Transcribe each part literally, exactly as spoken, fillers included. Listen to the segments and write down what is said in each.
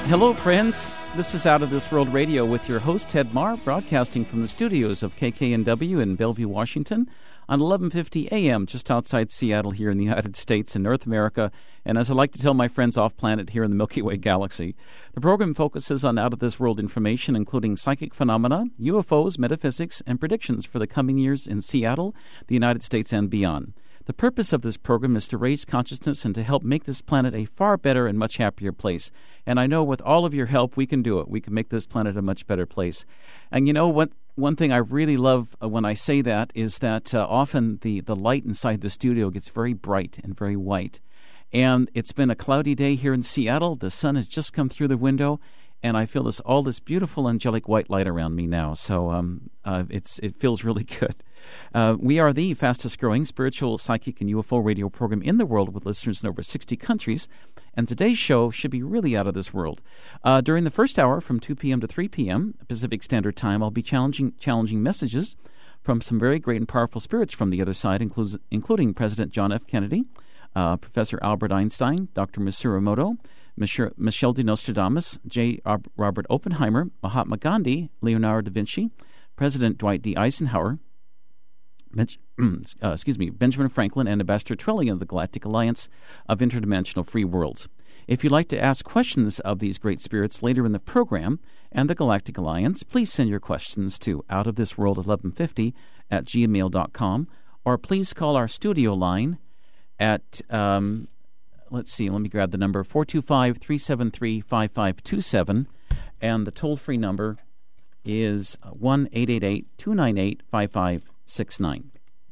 Hello, friends. This is Out of This World Radio with your host, Ted Marr, broadcasting from the studios of K K N W in Bellevue, Washington, on eleven fifty A M, just outside Seattle here in the United States in North America, and as I like to tell my friends off-planet here in the Milky Way galaxy. The program focuses on out-of-this-world information, including psychic phenomena, U F Os, metaphysics, and predictions for the coming years in Seattle, the United States, and beyond. The purpose of this program is to raise consciousness and to help make this planet a far better and much happier place. And I know with all of your help, we can do it. We can make this planet a much better place. And you know what? One thing I really love when I say that is that uh, often the, the light inside the studio gets very bright and very white. And it's been a cloudy day here in Seattle. The sun has just come through the window, and I feel this all this beautiful angelic white light around me now. So um, uh, it's it feels really good. Uh, we are the fastest-growing spiritual, psychic, and U F O radio program in the world with listeners in over sixty countries, and today's show should be really out of this world. Uh, during the first hour from two p.m. to three p.m. Pacific Standard Time, I'll be challenging challenging messages from some very great and powerful spirits from the other side, includes, including President John F. Kennedy, uh, Professor Albert Einstein, Doctor Masaru Emoto, Michel de Nostradamus, J. Robert Oppenheimer, Mahatma Gandhi, Leonardo da Vinci, President Dwight D. Eisenhower, Ben- uh, excuse me, Benjamin Franklin, and Ambassador Trellian of the Galactic Alliance of Interdimensional Free Worlds. If you'd like to ask questions of these great spirits later in the program and the Galactic Alliance, please send your questions to outofthisworld eleven fifty at gmail dot com, or please call our studio line at, um, let's see, let me grab the number, four two five, three seven three, five five two seven, and the toll-free number is one eight eight eight, two nine eight, five five six nine.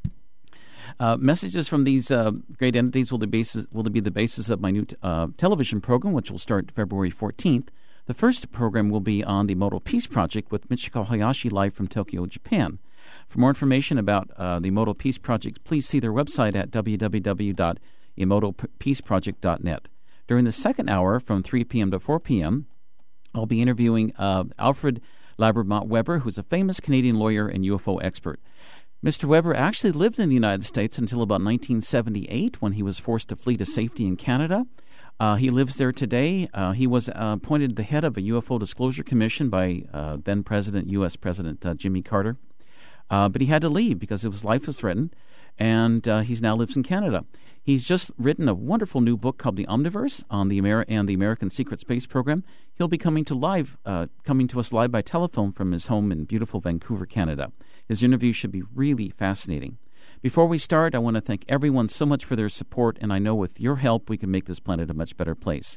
Uh, messages from these uh, great entities will, the basis, will be the basis of my new t- uh, television program, which will start February fourteenth. The first program will be on the Emoto Peace Project with Michiko Hayashi live from Tokyo, Japan. For more information about uh, the Emoto Peace Project, please see their website at w w w dot emoto peace project dot net. During the second hour from three p.m. to four p.m., I'll be interviewing uh, Alfred Labremont Weber, who's a famous Canadian lawyer and U F O expert. Mister Weber actually lived in the United States until about nineteen seventy-eight, when he was forced to flee to safety in Canada. Uh, he lives there today. Uh, he was uh, appointed the head of a U F O Disclosure Commission by uh, then-President, U S. President uh, Jimmy Carter. Uh, but he had to leave because his life was threatened, and uh, he now lives in Canada. He's just written a wonderful new book called The Omniverse on the Amer- and the American Secret Space Program. He'll be coming to live, uh, coming to us live by telephone from his home in beautiful Vancouver, Canada. His interview should be really fascinating. Before we start, I want to thank everyone so much for their support, and I know with your help we can make this planet a much better place.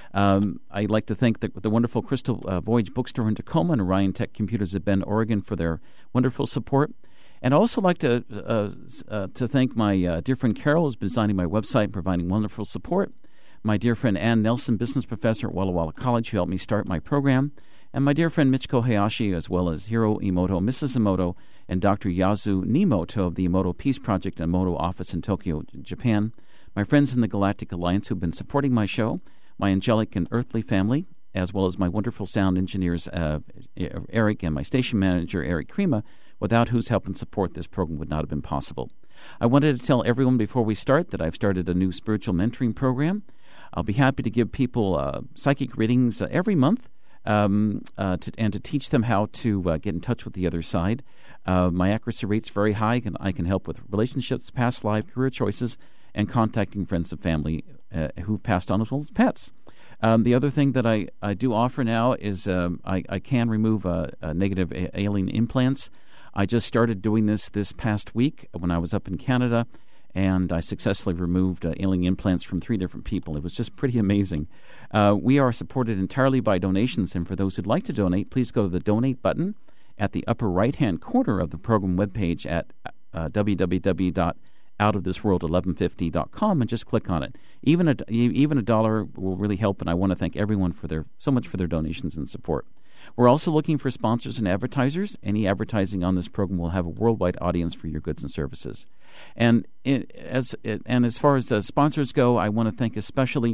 Um, I'd like to thank the, the wonderful Crystal uh, Voyage Bookstore in Tacoma and Orion Tech Computers of Bend, Oregon for their wonderful support. And I'd also like to uh, uh, to thank my uh, dear friend Carol, who's been designing my website and providing wonderful support, my dear friend Ann Nelson, business professor at Walla Walla College, who helped me start my program, and my dear friend Michiko Hayashi, as well as Hiro Emoto, Missus Emoto, and Doctor Yasu Nimoto of the Emoto Peace Project and Emoto office in Tokyo, Japan, my friends in the Galactic Alliance who've been supporting my show, my angelic and earthly family, as well as my wonderful sound engineers, uh, Eric, and my station manager, Eric Krima, without whose help and support this program would not have been possible. I wanted to tell everyone before we start that I've started a new spiritual mentoring program. I'll be happy to give people uh, psychic readings uh, every month um, uh, to, and to teach them how to uh, get in touch with the other side. Uh, my accuracy rate's very high, and I can help with relationships, past life, career choices, and contacting friends and family uh, who've passed on as well as pets. Um, the other thing that I, I do offer now is um, I, I can remove uh, uh, negative a- alien implants. I just started doing this this past week when I was up in Canada, and I successfully removed uh, alien implants from three different people. It was just pretty amazing. Uh, we are supported entirely by donations, and for those who'd like to donate, please go to the donate button at the upper right-hand corner of the program webpage at uh, w w w dot out of this world eleven fifty dot com and just click on it. Even a, even a dollar will really help, and I want to thank everyone for their so much for their donations and support. We're also looking for sponsors and advertisers. Any advertising on this program will have a worldwide audience for your goods and services. And it, as it, and as far as the sponsors go, I want to thank especially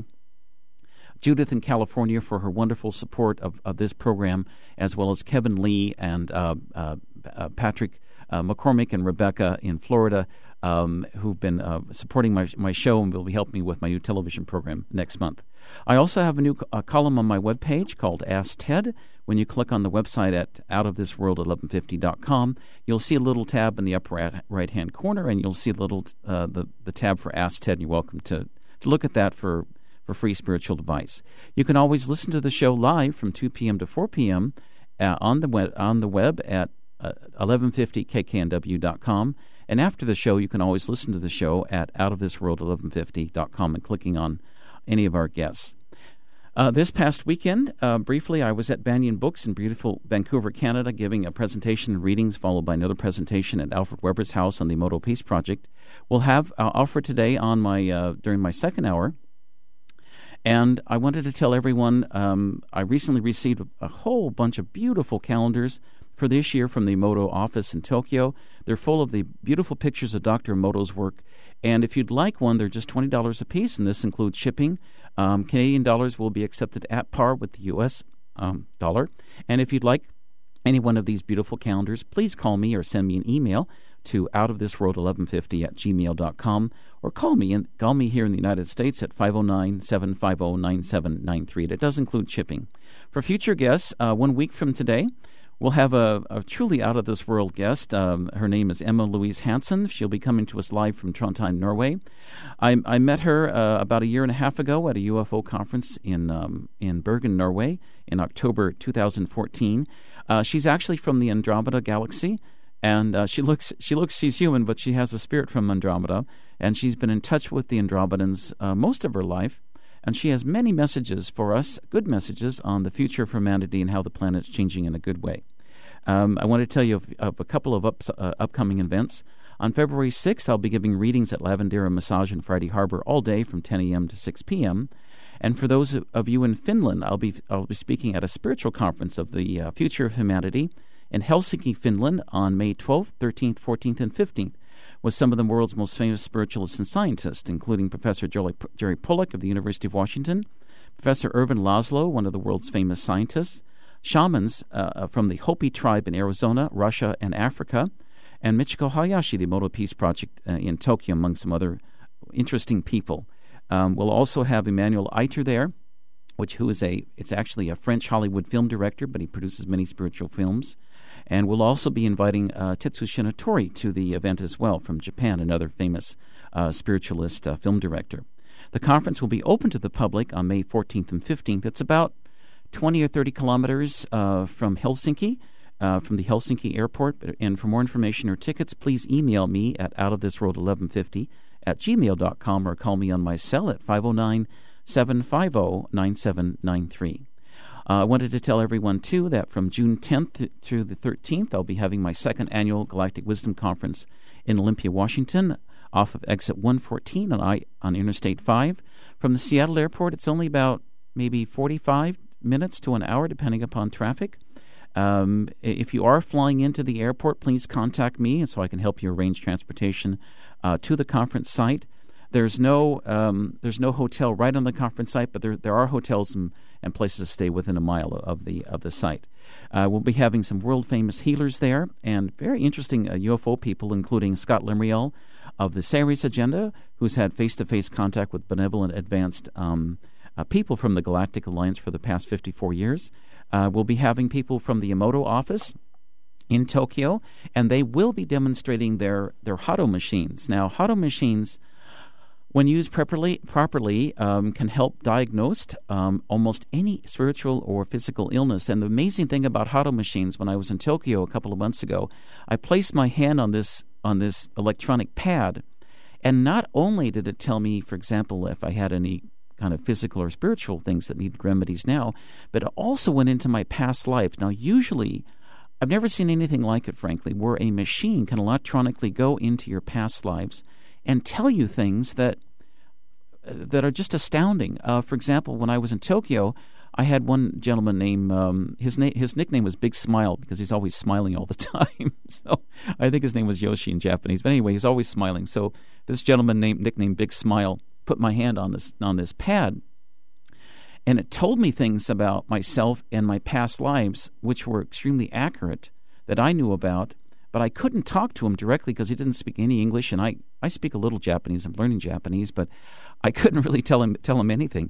Judith in California for her wonderful support of, of this program, as well as Kevin Lee and uh, uh, uh, Patrick uh, McCormick and Rebecca in Florida, um, who've been uh, supporting my my show and will be helping me with my new television program next month. I also have a new uh, column on my webpage called Ask Ted. When you click on the website at out of this world eleven fifty dot com, you'll see a little tab in the upper right-hand corner, and you'll see a little uh, the, the tab for Ask Ted. You're welcome to, to look at that for, for free spiritual advice. You can always listen to the show live from two p.m. to four p.m. Uh, on the web, on the web at uh, eleven fifty k k n w dot com. And after the show, you can always listen to the show at out of this world eleven fifty dot com and clicking on any of our guests. Uh, this past weekend, uh, briefly, I was at Banyan Books in beautiful Vancouver, Canada, giving a presentation and readings, followed by another presentation at Alfred Weber's house on the Emoto Peace Project. We'll have uh, Alfred today on my uh, during my second hour. And I wanted to tell everyone, um, I recently received a, a whole bunch of beautiful calendars for this year from the Emoto office in Tokyo. They're full of the beautiful pictures of Doctor Emoto's work. And if you'd like one, they're just twenty dollars a piece, and this includes shipping. Um, Canadian dollars will be accepted at par with the U S um, dollar. And if you'd like any one of these beautiful calendars, please call me or send me an email to out of this world eleven fifty at gmail dot com, or call me and call me here in the United States at five oh nine, seven five oh, nine seven nine three. It does include shipping. For future guests, uh, one week from today, we'll have a, a truly out-of-this-world guest. Um, her name is Emma Louise Hansen. She'll be coming to us live from Trondheim, Norway. I, I met her uh, about a year and a half ago at a U F O conference in um, in Bergen, Norway, in October two thousand fourteen. Uh, she's actually from the Andromeda Galaxy, and uh, she looks she looks she's human, but she has a spirit from Andromeda, and she's been in touch with the Andromedans uh, most of her life. And she has many messages for us, good messages on the future of humanity and how the planet's changing in a good way. Um, I want to tell you of, of a couple of ups, uh, upcoming events. On February sixth, I'll be giving readings at Lavandera Massage in Friday Harbor all day from ten a.m. to six p.m. And for those of you in Finland, I'll be I'll be speaking at a spiritual conference of the uh, future of humanity in Helsinki, Finland on May twelfth, thirteenth, fourteenth, and fifteenth. With some of the world's most famous spiritualists and scientists, including Professor Jerry Pollack of the University of Washington, Professor Ervin Laszlo, one of the world's famous scientists, shamans uh, from the Hopi tribe in Arizona, Russia, and Africa, and Michiko Hayashi, the Emoto Peace Project uh, in Tokyo, among some other interesting people. Um, we'll also have Emmanuel Eiter there, which who is a it's actually a French Hollywood film director, but he produces many spiritual films. And we'll also be inviting uh, Tetsu Shinotori to the event as well from Japan, another famous uh, spiritualist uh, film director. The conference will be open to the public on May fourteenth and fifteenth. It's about twenty or thirty kilometers uh, from Helsinki, uh, from the Helsinki airport. And for more information or tickets, please email me at out of this world eleven fifty at gmail dot com or call me on my cell at five oh nine, seven five oh, nine seven nine three. Uh, I wanted to tell everyone, too, that from June tenth through the thirteenth, I'll be having my second annual Galactic Wisdom Conference in Olympia, Washington, off of exit one fourteen on, I, on Interstate five. From the Seattle airport, it's only about maybe forty-five minutes to an hour, depending upon traffic. Um, if you are flying into the airport, please contact me so I can help you arrange transportation uh, to the conference site. There's no um, there's no hotel right on the conference site, but there there are hotels and, and places to stay within a mile of the of the site. Uh, we'll be having some world famous healers there and very interesting uh, U F O people, including Scott Lemriel of the Ceres Agenda, who's had face to face contact with benevolent advanced um, uh, people from the Galactic Alliance for the past fifty-four years. Uh, we'll be having people from the Emoto office in Tokyo, and they will be demonstrating their their Hado machines. Now, Hado machines, when used properly, properly um, can help diagnose um, almost any spiritual or physical illness. And the amazing thing about Hado machines, when I was in Tokyo a couple of months ago, I placed my hand on this on this electronic pad, and not only did it tell me, for example, if I had any kind of physical or spiritual things that need remedies now, but it also went into my past life. Now, usually, I've never seen anything like it, frankly, where a machine can electronically go into your past lives and tell you things that that are just astounding. Uh, for example, when I was in Tokyo, I had one gentleman named, um, his, na- his nickname was Big Smile because he's always smiling all the time. So I think his name was Yoshi in Japanese. But anyway, he's always smiling. So this gentleman named nicknamed Big Smile put my hand on this on this pad, and it told me things about myself and my past lives, which were extremely accurate, that I knew about. But I couldn't talk to him directly because he didn't speak any English, and I, I speak a little Japanese. I'm learning Japanese, but I couldn't really tell him tell him anything.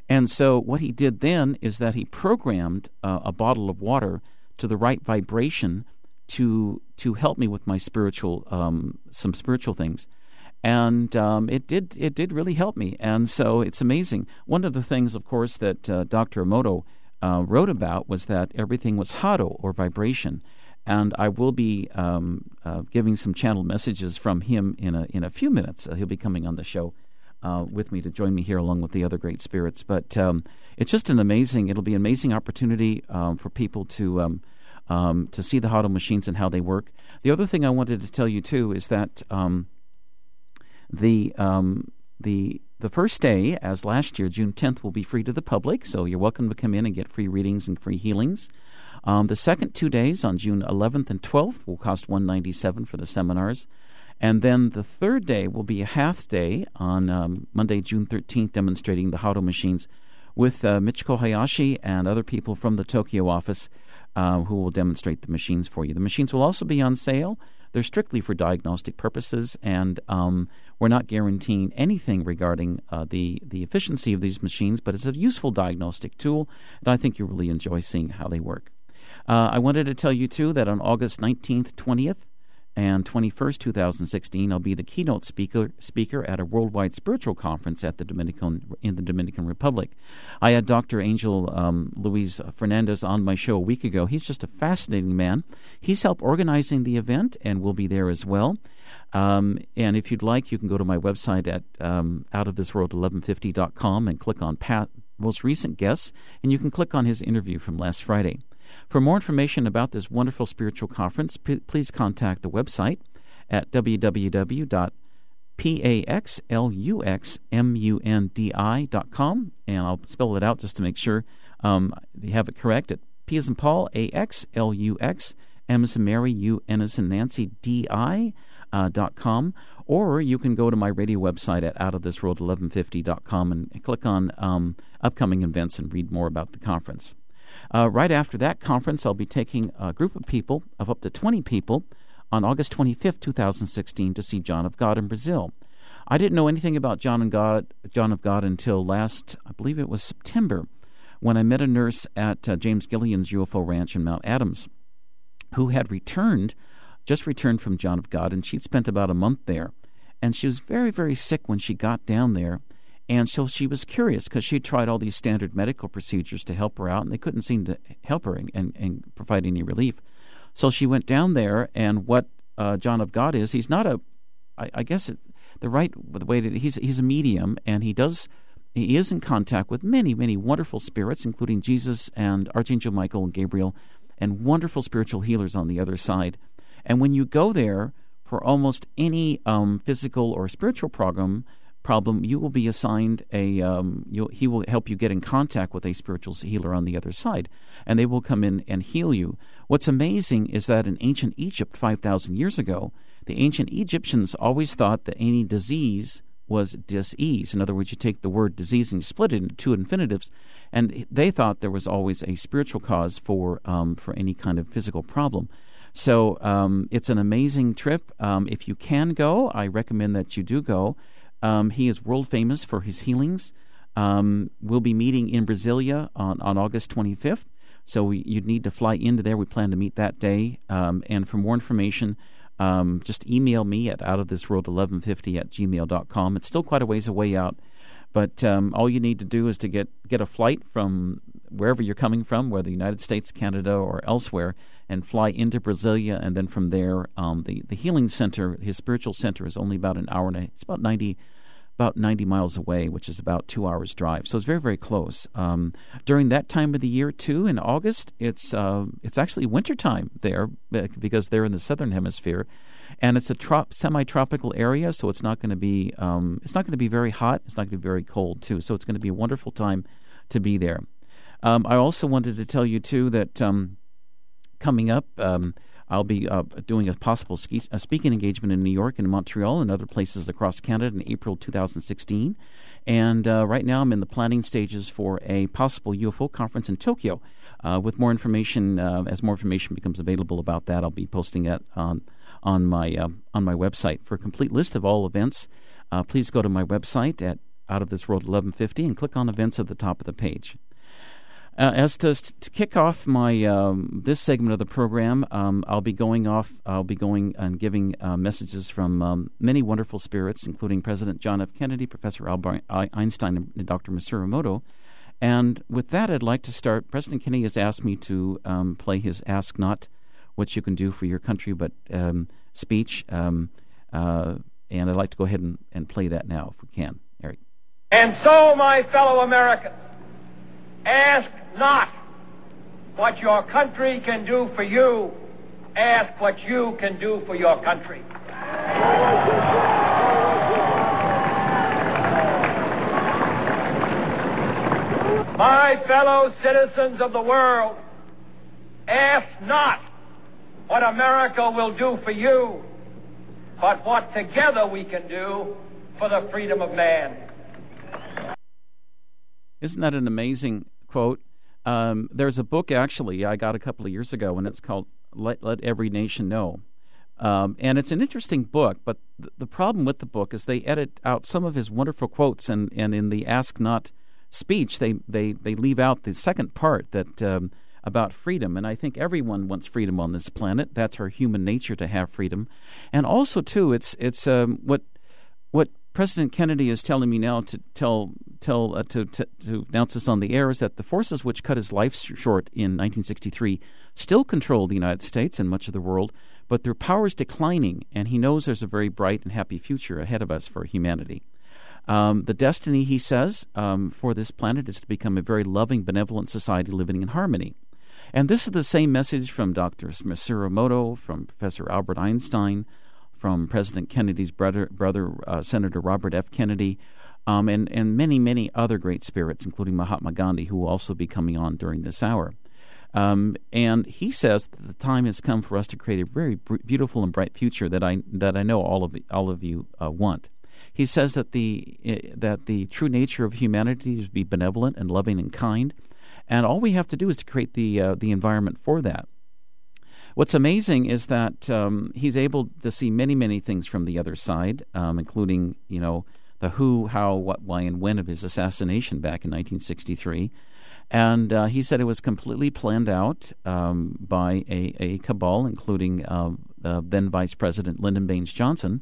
And so what he did then is that he programmed uh, a bottle of water to the right vibration to to help me with my spiritual um, some spiritual things. And um, it did it did really help me. And so it's amazing. One of the things, of course, that uh, Doctor Emoto uh, wrote about was that everything was hado, or vibration. And I will be um, uh, giving some channeled messages from him in a in a few minutes. Uh, he'll be coming on the show uh, with me to join me here along with the other great spirits. But um, it's just an amazing, it'll be an amazing opportunity um, for people to um, um, to see the hado machines and how they work. The other thing I wanted to tell you, too, is that um, the um, the the first day, as last year, June tenth, will be free to the public, so you're welcome to come in and get free readings and free healings. Um, the second two days, on June eleventh and twelfth, will cost one hundred ninety-seven dollars for the seminars. And then the third day will be a half day on um, Monday, June thirteenth, demonstrating the hado machines with uh, Michiko Hayashi and other people from the Tokyo office uh, who will demonstrate the machines for you. The machines will also be on sale. They're strictly for diagnostic purposes, and um, we're not guaranteeing anything regarding uh, the, the efficiency of these machines, but it's a useful diagnostic tool, and I think you'll really enjoy seeing how they work. Uh, I wanted to tell you, too, that on August nineteenth, twentieth, and twenty-first, two thousand sixteen, I'll be the keynote speaker speaker at a worldwide spiritual conference at the Dominican in the Dominican Republic. I had Doctor Angel um, Luis Fernandez on my show a week ago. He's just a fascinating man. He's helped organizing the event and will be there as well. Um, and if you'd like, you can go to my website at um, out of this world eleven fifty dot com and click on Pat, most recent guests, and you can click on his interview from last Friday. For more information about this wonderful spiritual conference, p- please contact the website at w w w dot paxluxmundi dot com, and I'll spell it out just to make sure um, you have it correct. At P as in Paul, A X L U X, M as in Mary, U, N as in Nancy, D I uh, dot com, or you can go to my radio website at out of this world eleven fifty dot com and click on um, upcoming events and read more about the conference. Uh, right after that conference, I'll be taking a group of people, of up to twenty people, on August twenty-fifth, two thousand sixteen, to see John of God in Brazil. I didn't know anything about John and God, John of God until last, I believe it was September, when I met a nurse at uh, James Gillian's U F O ranch in Mount Adams, who had returned, just returned from John of God, and she'd spent about a month there. And she was very, very sick when she got down there. And so she was curious because she tried all these standard medical procedures to help her out, and they couldn't seem to help her and, and, and provide any relief. So she went down there, and what uh, John of God is, he's not a, I, I guess it, the right the way to, he's he's a medium, and he does he is in contact with many many wonderful spirits, including Jesus and Archangel Michael and Gabriel, and wonderful spiritual healers on the other side. And when you go there for almost any um, physical or spiritual program. problem, you will be assigned a, um, you'll, he will help you get in contact with a spiritual healer on the other side, and they will come in and heal you. What's amazing is that in ancient Egypt five thousand years ago, the ancient Egyptians always thought that any disease was dis-ease. In other words, you take the word disease and you split it into two infinitives, and they thought there was always a spiritual cause for um, for any kind of physical problem. So um, it's an amazing trip. Um, if you can go, I recommend that you do go. Um, he is world famous for his healings. Um, we'll be meeting in Brasilia on, on August twenty-fifth, so we, you'd need to fly into there. We plan to meet that day. Um, and for more information, um, just email me at out of this world eleven fifty at gmail dot com. It's still quite a ways away out, but um, all you need to do is to get, get a flight from wherever you're coming from, whether the United States, Canada, or elsewhere, and fly into Brasilia, and then from there, um, the the healing center, his spiritual center, is only about an hour and a, it's about ninety, about ninety miles away, which is about two hours drive. So it's very very close. Um, during that time of the year too, in August, it's uh, it's actually wintertime there because they're in the southern hemisphere, and it's a trop, semi-tropical area, so it's not going to be um, it's not going to be very hot. It's not going to be very cold too. So it's going to be a wonderful time to be there. Um, I also wanted to tell you too that. Um, Coming up, um, I'll be uh, doing a possible ski, a speaking engagement in New York and Montreal and other places across Canada in April twenty sixteen. And uh, right now I'm in the planning stages for a possible U F O conference in Tokyo. Uh, with more information, uh, as more information becomes available about that, I'll be posting that on on my uh, on my website. For a complete list of all events, uh, please go to my website at Out of This World eleven fifty and click on events at the top of the page. Uh, as to, to kick off my um, this segment of the program, um, I'll be going off. I'll be going and giving uh, messages from um, many wonderful spirits, including President John F. Kennedy, Professor Albert Einstein, and Doctor Masaru Emoto. And with that, I'd like to start. President Kennedy has asked me to um, play his "Ask Not What You Can Do for Your Country," but um, speech, um, uh, and I'd like to go ahead and, and play that now, if we can, Eric. And so, my fellow Americans, ask not what your country can do for you. Ask what you can do for your country. My fellow citizens of the world, ask not what America will do for you, but what together we can do for the freedom of man. Isn't that an amazing quote? Um, there's a book, actually, I got a couple of years ago, and it's called Let, Let Every Nation Know. Um, and it's an interesting book, but th- the problem with the book is they edit out some of his wonderful quotes, and, and in the Ask Not speech, they, they, they leave out the second part that um, about freedom. And I think everyone wants freedom on this planet. That's our human nature, to have freedom. And also, too, it's it's um, what what President Kennedy is telling me now to tell tell uh, to, to to announce this on the air is that the forces which cut his life short in nineteen sixty-three still control the United States and much of the world, but their power is declining, and he knows there's a very bright and happy future ahead of us for humanity. Um, the destiny, he says, um, for this planet is to become a very loving, benevolent society living in harmony. And this is the same message from Doctor Masaru Emoto, from Professor Albert Einstein, from President Kennedy's brother, brother uh, Senator Robert F. Kennedy, um, and, and many, many other great spirits, including Mahatma Gandhi, who will also be coming on during this hour. Um, and he says that the time has come for us to create a very b- beautiful and bright future that I that I know all of all of you uh, want. He says that the uh, that the true nature of humanity is to be benevolent and loving and kind, and all we have to do is to create the uh, the environment for that. What's amazing is that um, he's able to see many, many things from the other side, um, including, you know, the who, how, what, why, and when of his assassination back in nineteen sixty-three. And uh, he said it was completely planned out um, by a, a cabal, including uh, uh, then Vice President Lyndon Baines Johnson,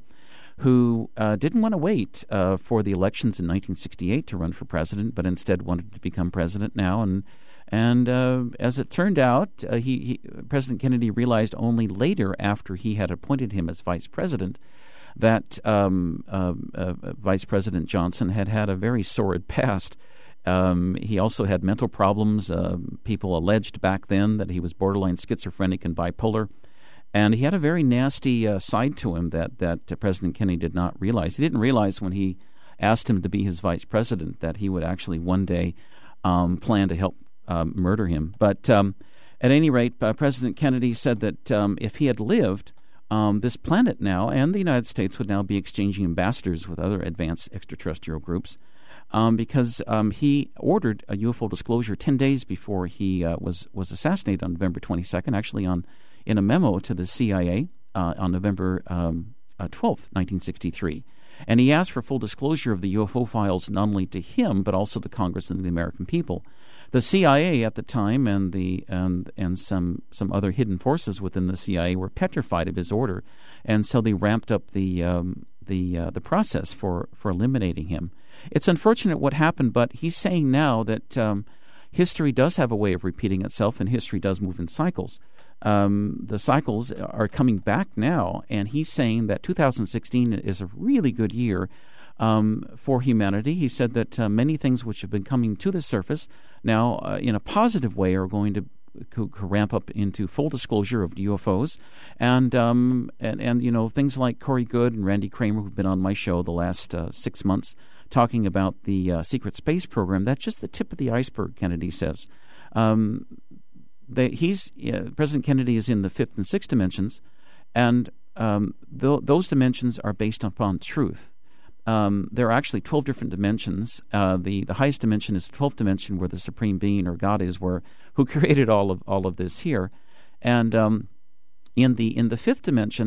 who uh, didn't want to wait uh, for the elections in nineteen sixty-eight to run for president, but instead wanted to become president now. And And uh, as it turned out, uh, he, he President Kennedy realized only later, after he had appointed him as vice president, that um, uh, uh, Vice President Johnson had had a very sordid past. Um, he also had mental problems. Uh, people alleged back then that he was borderline schizophrenic and bipolar. And he had a very nasty uh, side to him that, that uh, President Kennedy did not realize. He didn't realize when he asked him to be his vice president that he would actually one day um, plan to help Um, murder him. But um, at any rate, uh, President Kennedy said that um, if he had lived, um, this planet now and the United States would now be exchanging ambassadors with other advanced extraterrestrial groups um, because um, he ordered a U F O disclosure ten days before he uh, was, was assassinated on November twenty-second, actually on in a memo to the C I A uh, on November um, uh, twelfth, nineteen sixty-three. And he asked for full disclosure of the U F O files not only to him but also to Congress and the American people. The C I A at the time and the and and some some other hidden forces within the C I A were petrified of his order, and so they ramped up the um, the uh, the process for, for eliminating him. It's unfortunate what happened, but he's saying now that um, history does have a way of repeating itself, and history does move in cycles. Um, the cycles are coming back now, and he's saying that two thousand sixteen is a really good year Um, for humanity. He said that uh, many things which have been coming to the surface now uh, in a positive way are going to co- co- ramp up into full disclosure of U F Os. And, um, and, and you know, things like Corey Goode and Randy Kramer, who've been on my show the last uh, six months talking about the uh, secret space program, that's just the tip of the iceberg, Kennedy says. Um, they, he's uh, President Kennedy is in the fifth and sixth dimensions, and um, th- those dimensions are based upon truth. Um, there are actually twelve different dimensions. Uh, the the highest dimension is the twelfth dimension, where the Supreme Being or God is, where who created all of all of this here. And um, in the in the fifth dimension,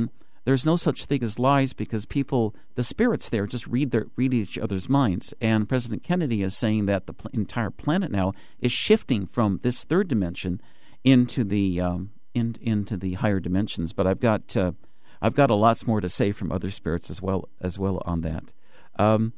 there's no such thing as lies because people, the spirits there, just read their read each other's minds. And President Kennedy is saying that the pl- entire planet now is shifting from this third dimension into the um, in, into the higher dimensions. But I've got uh, I've got a lots more to say from other spirits as well as well on that. Um,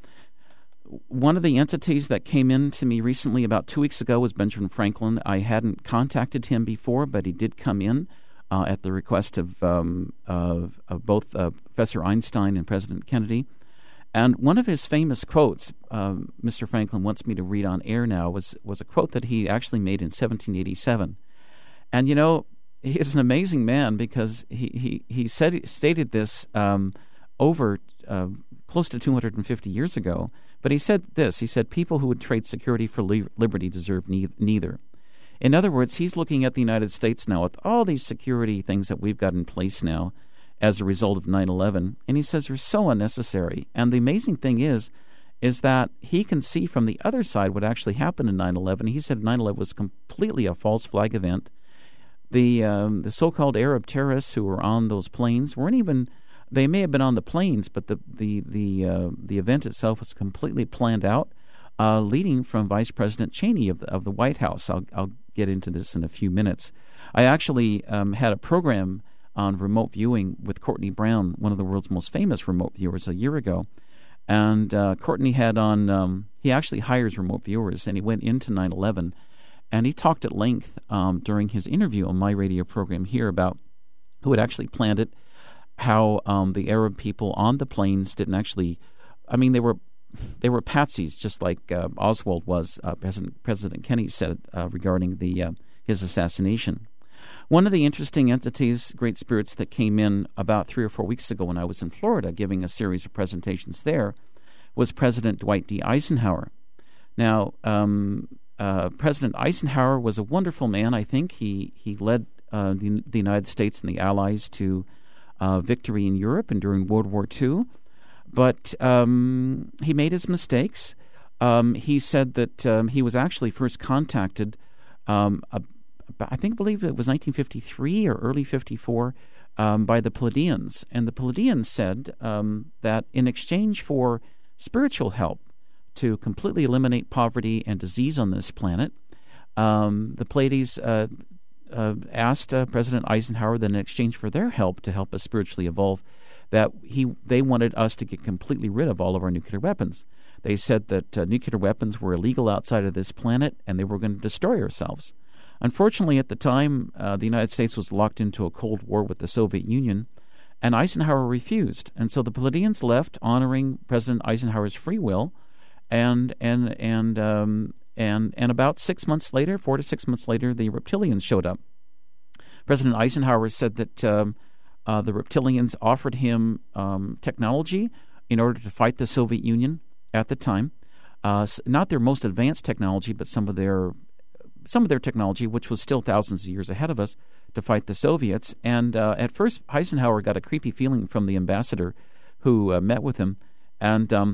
one of the entities that came in to me recently about two weeks ago was Benjamin Franklin. I hadn't contacted him before, but he did come in. Uh, at the request of, um, of, of both uh, Professor Einstein and President Kennedy. And one of his famous quotes, um, Mister Franklin wants me to read on air now, was, was a quote that he actually made in seventeen eighty-seven. And, you know, he is an amazing man because he, he, he said stated this um, over uh, close to two hundred fifty years ago. But he said this, he said, people who would trade security for li- liberty deserve ne- neither. In other words, he's looking at the United States now with all these security things that we've got in place now as a result of nine eleven, and he says they're so unnecessary. And the amazing thing is, is that he can see from the other side what actually happened in nine eleven. He said nine eleven was completely a false flag event. The um, the so-called Arab terrorists who were on those planes weren't even, they may have been on the planes, but the, the, the, uh, the event itself was completely planned out, uh, leading from Vice President Cheney of the, of the White House. I'll, I'll get into this in a few minutes. I actually um, had a program on remote viewing with Courtney Brown, one of the world's most famous remote viewers, a year ago. And uh, Courtney had on, um, he actually hires remote viewers, and he went into nine eleven, and he talked at length um, during his interview on my radio program here about who had actually planned it, how um, the Arab people on the planes didn't actually, I mean, they were They were patsies, just like uh, Oswald was, uh, President, President Kennedy said uh, regarding the uh, his assassination. One of the interesting entities, great spirits, that came in about three or four weeks ago when I was in Florida giving a series of presentations there was President Dwight D. Eisenhower. Now, um, uh, President Eisenhower was a wonderful man, I think. He, he led uh, the, the United States and the Allies to uh, victory in Europe and during World War Two. But um, he made his mistakes. Um, he said that um, he was actually first contacted, um, uh, I think, I believe it was nineteen fifty-three or early fifty-four, um, by the Pleiadians. And the Pleiadians said um, that in exchange for spiritual help to completely eliminate poverty and disease on this planet, um, the Pleiades uh, uh, asked uh, President Eisenhower that in exchange for their help to help us spiritually evolve, that he they wanted us to get completely rid of all of our nuclear weapons. They said that uh, nuclear weapons were illegal outside of this planet, and they were going to destroy ourselves. Unfortunately, at the time, uh, the United States was locked into a Cold War with the Soviet Union, and Eisenhower refused. And so the Pleiadians left, honoring President Eisenhower's free will, and and and um, and and about six months later, four to six months later, the reptilians showed up. President Eisenhower said that Um, Uh, the reptilians offered him um, technology in order to fight the Soviet Union at the time. Uh, not their most advanced technology, but some of their some of their technology, which was still thousands of years ahead of us, to fight the Soviets. And uh, at first, Eisenhower got a creepy feeling from the ambassador who uh, met with him, and um,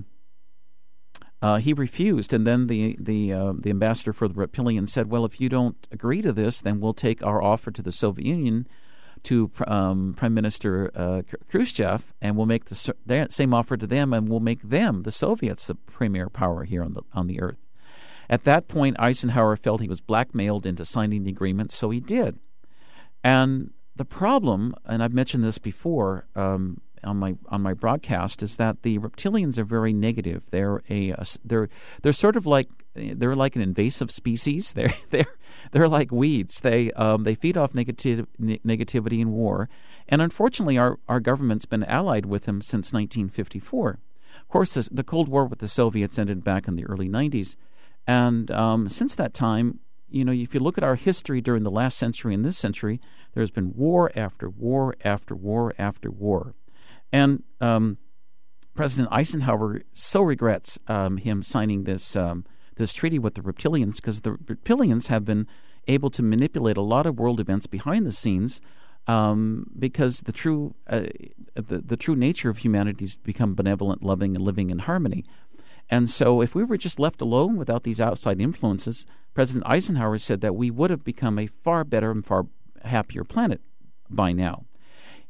uh, he refused. And then the the uh, the ambassador for the reptilians said, "Well, if you don't agree to this, then we'll take our offer to the Soviet Union, to um, Prime Minister uh, Khrushchev, and we'll make the their same offer to them, and we'll make them, the Soviets, the premier power here on the on the earth." At that point, Eisenhower felt he was blackmailed into signing the agreement, so he did. And the problem, and I've mentioned this before um, on my on my broadcast, is that the reptilians are very negative. They're a, a they're they're sort of like they're like an invasive species. They're they're they're like weeds. They um, they feed off negativ- negativity and war. And unfortunately, our, our government's been allied with them since nineteen fifty-four. Of course, this, the Cold War with the Soviets ended back in the early nineties. And um, since that time, you know, if you look at our history during the last century and this century, there's been war after war after war after war. And um, President Eisenhower so regrets um, him signing this um, this treaty with the reptilians, because the reptilians have been able to manipulate a lot of world events behind the scenes, um, because the true uh, the, the true nature of humanity has become benevolent, loving, and living in harmony. And so if we were just left alone without these outside influences, President Eisenhower said that we would have become a far better and far happier planet by now.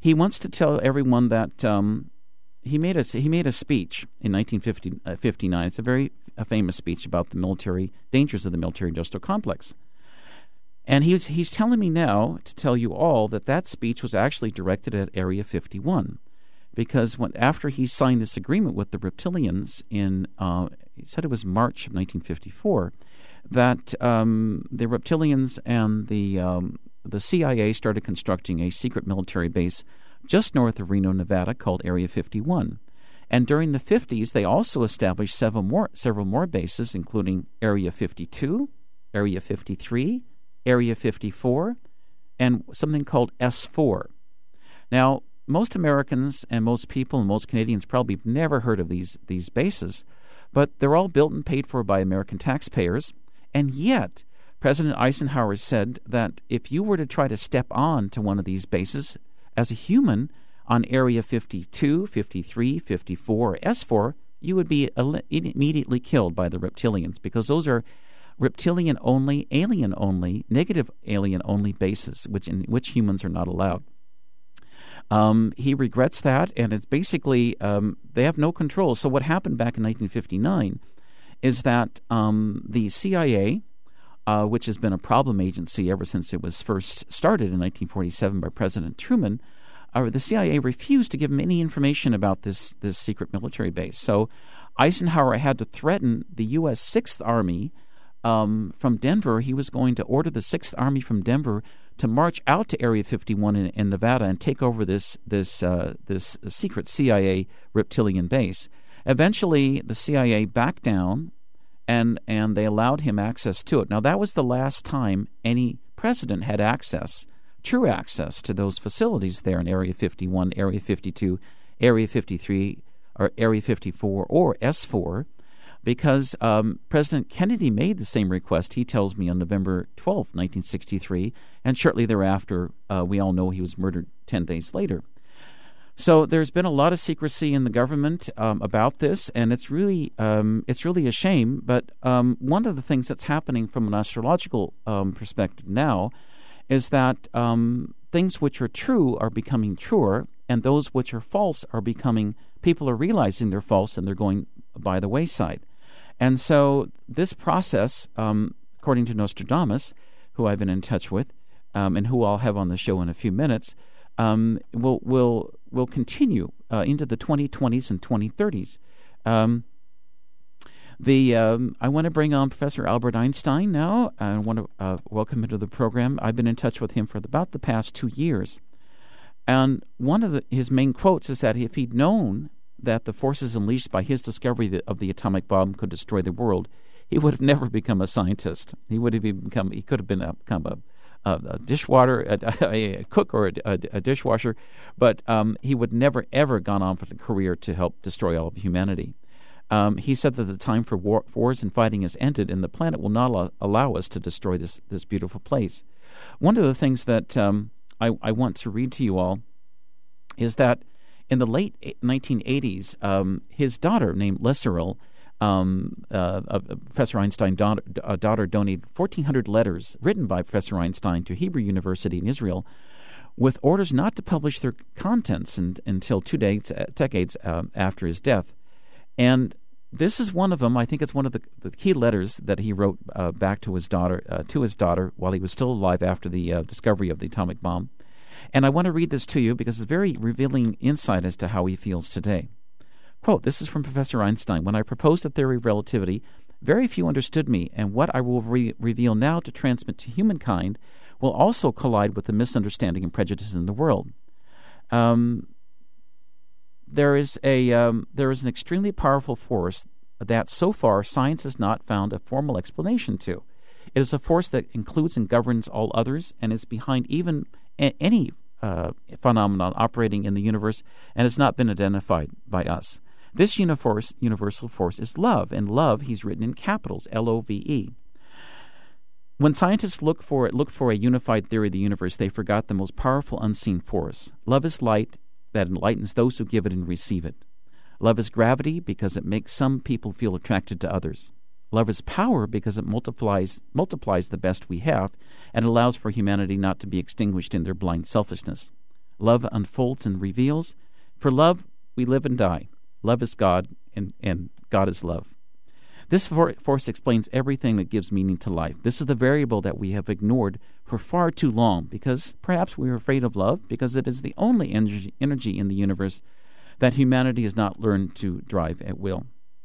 he wants to tell everyone that um, he made a he made a speech in nineteen fifty-nine. It's a very a famous speech about the military dangers of the military-industrial complex. And he's he's telling me now to tell you all that that speech was actually directed at Area fifty-one, because when after he signed this agreement with the reptilians in uh, he said it was March of nineteen fifty-four, that um, the reptilians and the um, the C I A started constructing a secret military base just north of Reno, Nevada, called Area fifty-one. And during the fifties, they also established several more several more bases, including Area fifty-two, Area fifty-three, Area fifty-four, and something called S four. Now, most Americans and most people and most Canadians probably have never heard of these, these bases, but they're all built and paid for by American taxpayers. And yet, President Eisenhower said that if you were to try to step on to one of these bases as a human on Area fifty-two, fifty-three, fifty-four, or S four, you would be immediately killed by the reptilians, because those are reptilian-only, alien-only, negative alien-only bases, which in which humans are not allowed. Um, he regrets that, and it's basically um, they have no control. So what happened back in nineteen fifty-nine is that um, the C I A, uh, which has been a problem agency ever since it was first started in nineteen forty-seven by President Truman, uh, the C I A refused to give him any information about this, this secret military base. So Eisenhower had to threaten the U S Sixth Army Um, from Denver. He was going to order the Sixth Army from Denver to march out to Area fifty-one in, in Nevada and take over this this uh, this secret C I A reptilian base. Eventually, the C I A backed down, and and they allowed him access to it. Now, that was the last time any president had access, true access, to those facilities there in Area fifty-one, Area fifty-two, Area fifty-three, or Area fifty-four, or S four. Because um, President Kennedy made the same request, he tells me, on November twelfth, nineteen sixty-three, and shortly thereafter, uh, we all know he was murdered ten days later. So there's been a lot of secrecy in the government um, about this, and it's really um, it's really a shame. But um, one of the things that's happening from an astrological um, perspective now is that um, things which are true are becoming truer, and those which are false are becoming, people are realizing they're false, and they're going by the wayside. And so this process, um, according to Nostradamus, who I've been in touch with, um, and who I'll have on the show in a few minutes, um, will will will continue uh, into the twenty twenties and twenty thirties. Um, the um, I want to bring on Professor Albert Einstein now. I want to uh, welcome him to the program. I've been in touch with him for about the past two years. And one of the, his main quotes is that if he'd known that the forces unleashed by his discovery of the atomic bomb could destroy the world, he would have never become a scientist. He would have become. He could have been a, become a, a, a dishwater, a, a cook, or a, a, a dishwasher, but um, he would never ever gone on for a career to help destroy all of humanity. Um, he said that the time for war, wars and fighting has ended, and the planet will not allow, allow us to destroy this this beautiful place. One of the things that um, I, I want to read to you all is that in the late nineteen eighties, um, his daughter, named Lesseril, um, uh, uh, Professor Einstein's daughter, uh, daughter, donated fourteen hundred letters written by Professor Einstein to Hebrew University in Israel with orders not to publish their contents and, until two days, uh, decades uh, after his death. And this is one of them. I think it's one of the, the key letters that he wrote uh, back to his daughter, uh, to his daughter while he was still alive after the uh, discovery of the atomic bomb. And I want to read this to you because it's very revealing insight as to how he feels today. Quote, this is from Professor Einstein. When I proposed the theory of relativity, very few understood me, and what I will re- reveal now to transmit to humankind will also collide with the misunderstanding and prejudice in the world. Um, there is a um, there is an extremely powerful force that so far science has not found a formal explanation to. It is a force that includes and governs all others and is behind even a- any uh, phenomenon operating in the universe and has not been identified by us. This universe, universal force is love, and love he's written in capitals, L O V E. When scientists look for looked for a unified theory of the universe, they forgot the most powerful unseen force. Love is light that enlightens those who give it and receive it. Love is gravity because it makes some people feel attracted to others. Love is power because it multiplies multiplies the best we have and allows for humanity not to be extinguished in their blind selfishness. Love unfolds and reveals. For love, we live and die. Love is God, and, and God is love. This for- force explains everything that gives meaning to life. This is the variable that we have ignored for far too long because perhaps we are afraid of love because it is the only energy, energy in the universe that humanity has not learned to drive at will.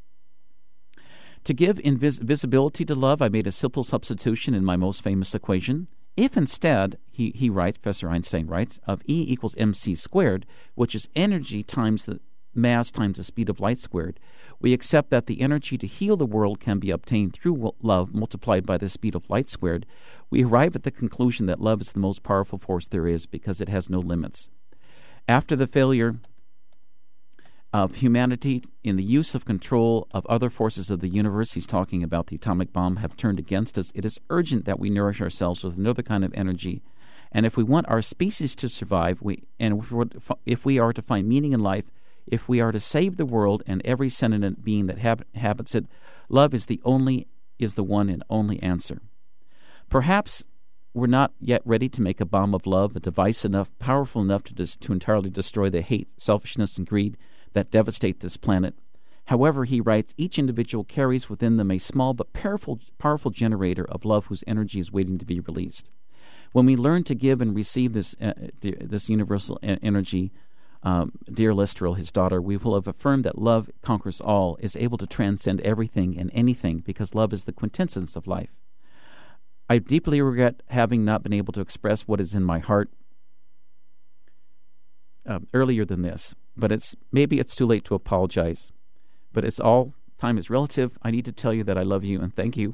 To give invis- visibility to love, I made a simple substitution in my most famous equation. If instead, he, he writes, Professor Einstein writes, of E equals mc squared, which is energy times the mass times the speed of light squared, we accept that the energy to heal the world can be obtained through love multiplied by the speed of light squared, we arrive at the conclusion that love is the most powerful force there is because it has no limits. After the failure of humanity in the use of control of other forces of the universe, he's talking about the atomic bomb, have turned against us, it is urgent that we nourish ourselves with another kind of energy. And if we want our species to survive, we and if, we're, if we are to find meaning in life, if we are to save the world and every sentient being that hab- habits it, love is the only is the one and only answer. Perhaps we're not yet ready to make a bomb of love, a device enough, powerful enough to dis- to entirely destroy the hate, selfishness, and greed that devastate this planet. However, he writes, each individual carries within them a small but powerful, powerful generator of love whose energy is waiting to be released. When we learn to give and receive this uh, this universal energy, um, dear Lestrel, his daughter, we will have affirmed that love conquers all, is able to transcend everything and anything, because love is the quintessence of life. I deeply regret having not been able to express what is in my heart uh, earlier than this, but it's maybe it's too late to apologize. But it's all, time is relative. I need to tell you that I love you and thank you.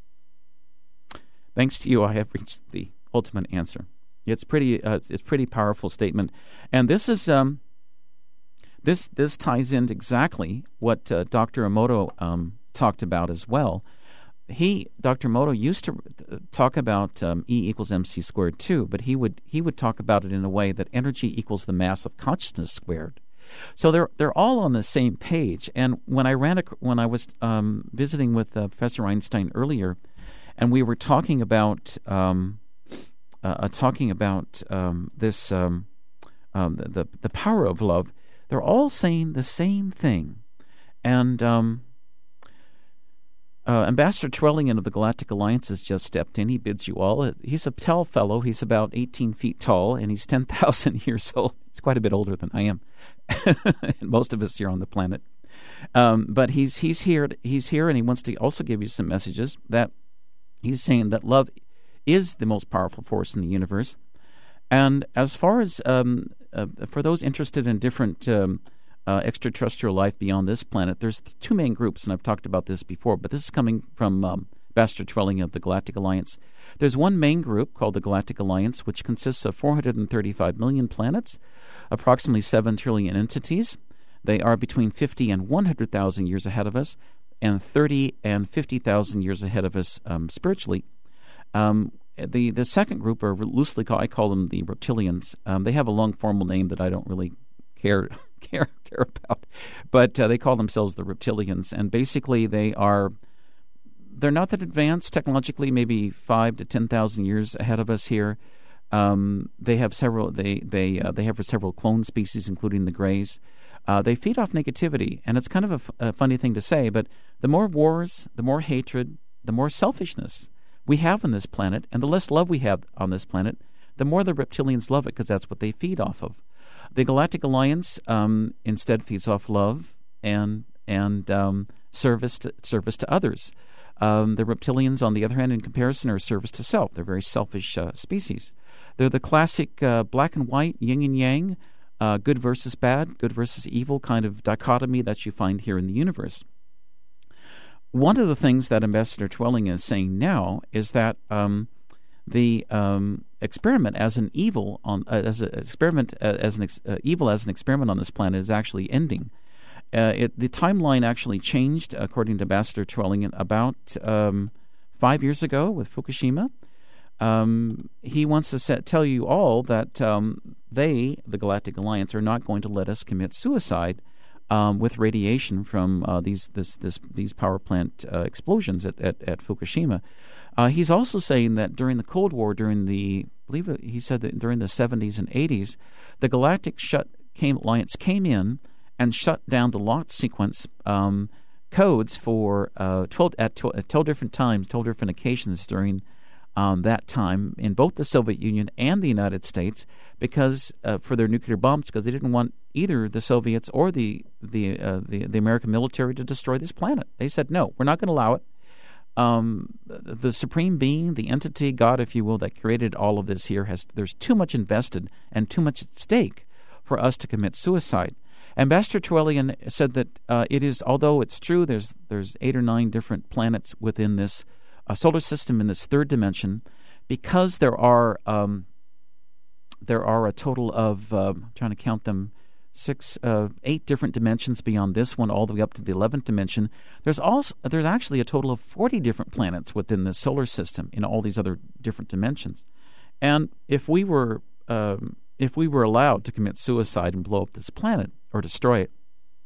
Thanks to you, I have reached the ultimate answer. It's pretty. Uh, it's a pretty powerful statement, and this is um. This this ties in exactly what uh, Doctor Emoto um, talked about as well. He, Doctor Emoto, used to talk about um, E equals mc squared too, but he would he would talk about it in a way that energy equals the mass of consciousness squared. So they're they're all on the same page. And when I ran a, when I was um, visiting with uh, Professor Einstein earlier, and we were talking about um, uh, talking about um, this um, um, the, the the power of love, they're all saying the same thing. And um, uh, Ambassador Trellingen of the Galactic Alliance has just stepped in. He bids you all. He's a tall fellow. He's about eighteen feet tall, and he's ten thousand years old. He's quite a bit older than I am, and most of us here on the planet. Um, but he's he's here. He's here, and he wants to also give you some messages. That he's saying that love is the most powerful force in the universe. And as far as um, uh, for those interested in different um, uh, extraterrestrial life beyond this planet, there's two main groups, and I've talked about this before, but this is coming from um, Ambassador Trellingen of the Galactic Alliance. There's one main group called the Galactic Alliance, which consists of four hundred thirty-five million planets, approximately seven trillion entities. They are between fifty and one hundred thousand years ahead of us, and thirty and fifty thousand years ahead of us um, spiritually. Um, the the second group are loosely called, I call them the reptilians. Um, they have a long formal name that I don't really care care care about, but uh, they call themselves the reptilians, and basically they are they're not that advanced technologically, maybe five to ten thousand years ahead of us here. Um, they have several they they uh, they have several clone species, including the Greys. Uh, they feed off negativity, and it's kind of a, f- a funny thing to say, but the more wars, the more hatred, the more selfishness we have on this planet, and the less love we have on this planet, the more the reptilians love it, because that's what they feed off of. The Galactic Alliance um, instead feeds off love and and um, service to, service to others. Um, the reptilians, on the other hand, in comparison, are service to self. They're very selfish uh, species. They're the classic uh, black and white, yin and yang, uh, good versus bad, good versus evil kind of dichotomy that you find here in the universe. One of the things that Ambassador Trellingen is saying now is that um, the um, experiment as an evil on uh, as an experiment uh, as an ex- uh, evil as an experiment on this planet is actually ending. Uh, it, the timeline actually changed, according to Ambassador Trellingen, about um, five years ago with Fukushima. Um, he wants to set, tell you all that um, they, the Galactic Alliance, are not going to let us commit suicide um, with radiation from uh, these this, this these power plant uh, explosions at, at, at Fukushima. Uh, he's also saying that during the Cold War, during the believe it, he said that during the seventies and eighties, the Galactic shut came, Alliance came in and shut down the launch sequence um, codes for uh, twelve at twelve, at twelve different times, twelve different occasions during um, that time in both the Soviet Union and the United States, because uh, for their nuclear bombs, because they didn't want either the Soviets or the the, uh, the the American military to destroy this planet. They said, no, we're not going to allow it. Um, the, the supreme being, the entity, God, if you will, that created all of this here, has there's too much invested and too much at stake for us to commit suicide. Ambassador Trewhellian said that uh, it is, although it's true, there's there's eight or nine different planets within this uh, solar system in this third dimension, because there are um, there are a total of uh, I'm trying to count them. Six, uh, eight different dimensions beyond this one, all the way up to the eleventh dimension. There's also there's actually a total of forty different planets within the solar system in all these other different dimensions. And if we were um, if we were allowed to commit suicide and blow up this planet or destroy it,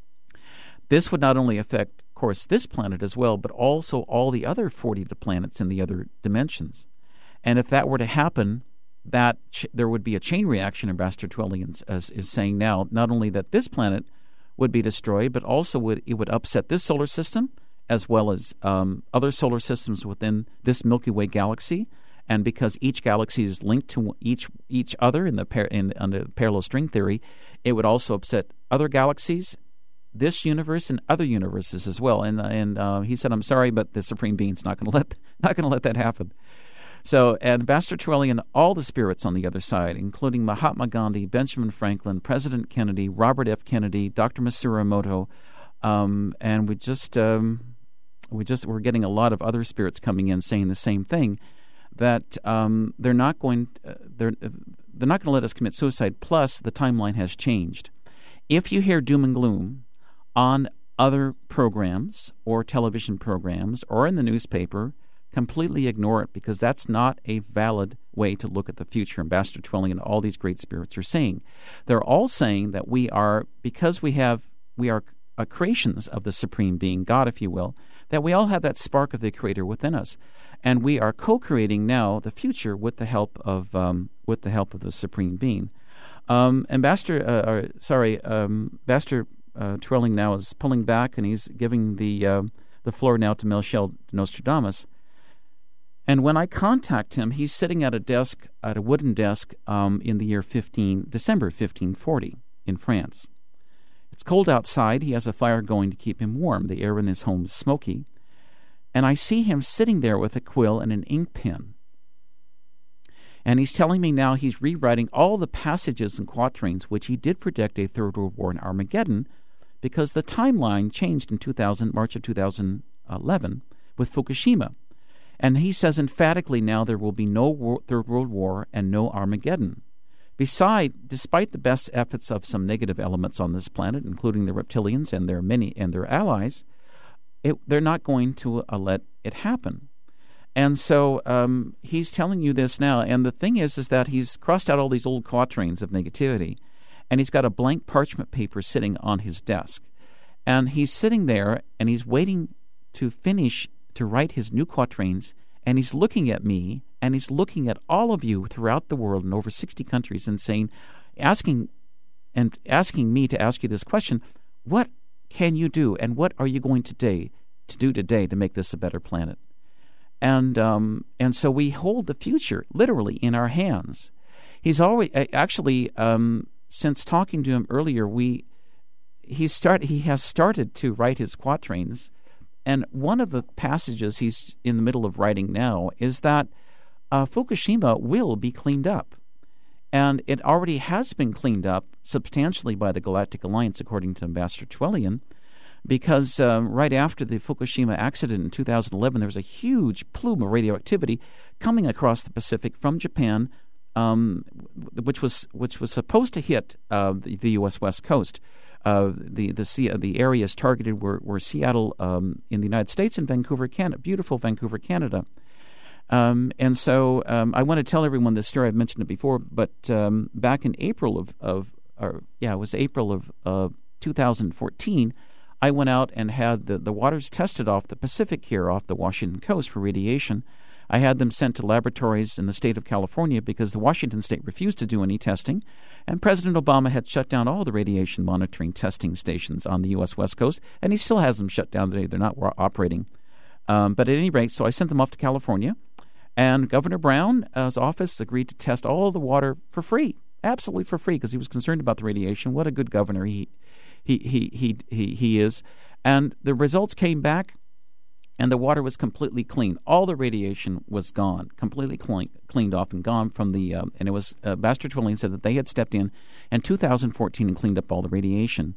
this would not only affect, of course, this planet as well, but also all the other forty planets in the other dimensions. And if that were to happen, that ch- there would be a chain reaction, Ambassador Trewhellian is, is saying now, not only that this planet would be destroyed, but also would it would upset this solar system as well as um, other solar systems within this Milky Way galaxy. And because each galaxy is linked to each each other in the par- in under parallel string theory, it would also upset other galaxies, this universe, and other universes as well. And and uh, he said, "I'm sorry, but the Supreme Being's not going to let not going to let that happen." So, Ambassador Trewhellian, all the spirits on the other side, including Mahatma Gandhi, Benjamin Franklin, President Kennedy, Robert F. Kennedy, Doctor Masaru Emoto, um, and we just um, we just we're getting a lot of other spirits coming in saying the same thing, that um, they're not going uh, they're they're not going to let us commit suicide. Plus, the timeline has changed. If you hear doom and gloom on other programs or television programs or in the newspaper, completely ignore it, because that's not a valid way to look at the future. Ambassador Trewhellian and all these great spirits are saying. They're all saying that we are, because we have, we are uh, creations of the Supreme Being, God, if you will, that we all have that spark of the Creator within us, and we are co-creating now the future with the help of um, with the help of the Supreme Being. Um, Ambassador, uh, or, sorry, um, Ambassador uh, Trewhellian now is pulling back, and he's giving the uh, the floor now to Michel de Nostradamus. And when I contact him, he's sitting at a desk, at a wooden desk, um, in the year fifteen December fifteen forty in France. It's cold outside. He has a fire going to keep him warm. The air in his home is smoky. And I see him sitting there with a quill and an ink pen. And he's telling me now he's rewriting all the passages and quatrains which he did predict a Third World War in Armageddon, because the timeline changed in two thousand, March of two thousand eleven with Fukushima. And he says emphatically now there will be no war, Third World War and no Armageddon. Beside, despite the best efforts of some negative elements on this planet, including the reptilians and their many and their allies, it, they're not going to uh, let it happen. And so um, he's telling you this now. And the thing is, is that he's crossed out all these old quatrains of negativity, and he's got a blank parchment paper sitting on his desk. And he's sitting there, and he's waiting to finish to write his new quatrains, and he's looking at me, and he's looking at all of you throughout the world in over sixty countries, and saying, asking, and asking me to ask you this question: what can you do, and what are you going today to do today to make this a better planet? And um, and so we hold the future literally in our hands. He's always actually um, since talking to him earlier, we he start he has started to write his quatrains. And one of the passages he's in the middle of writing now is that uh, Fukushima will be cleaned up. And it already has been cleaned up substantially by the Galactic Alliance, according to Ambassador Trewhellian, because uh, right after the Fukushima accident in two thousand eleven, there was a huge plume of radioactivity coming across the Pacific from Japan, um, which was which was supposed to hit uh, the, the U S West Coast. Uh, the the the areas targeted were, were Seattle um, in the United States and Vancouver, Canada, beautiful Vancouver, Canada. Um, and so um, I want to tell everyone this story. I've mentioned it before, but um, back in April of, of or, yeah, it was April of uh, two thousand fourteen, I went out and had the, the waters tested off the Pacific here, off the Washington coast for radiation. I had them sent to laboratories in the state of California because the Washington state refused to do any testing, and President Obama had shut down all the radiation monitoring testing stations on the U S West Coast, and he still has them shut down today. They're not operating. Um, but at any rate, so I sent them off to California, and Governor Brown's office agreed to test all the water for free, absolutely for free, because he was concerned about the radiation. What a good governor he he he he he, he is. And the results came back, and the water was completely clean. All the radiation was gone, completely clean, cleaned off and gone from the, um, and it was, uh, Ambassador Twillian said that they had stepped in in two thousand fourteen and cleaned up all the radiation.